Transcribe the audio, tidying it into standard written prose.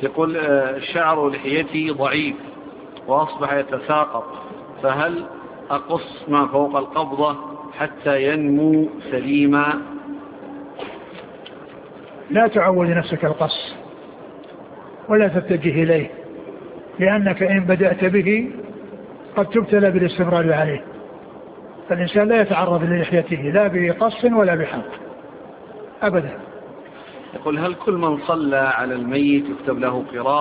يقول شعر لحيتي ضعيف وأصبح يتساقط، فهل أقص ما فوق القبضة حتى ينمو سليما؟ لا تعود نفسك القص ولا تتجه إليه، لأنك إن بدأت به قد تبتلى بالاستمرار عليه. فالإنسان لا يتعرض للحيته لا بقص ولا بحلق أبدا. يقول هل كل من صلى على الميت يكتب له قراءة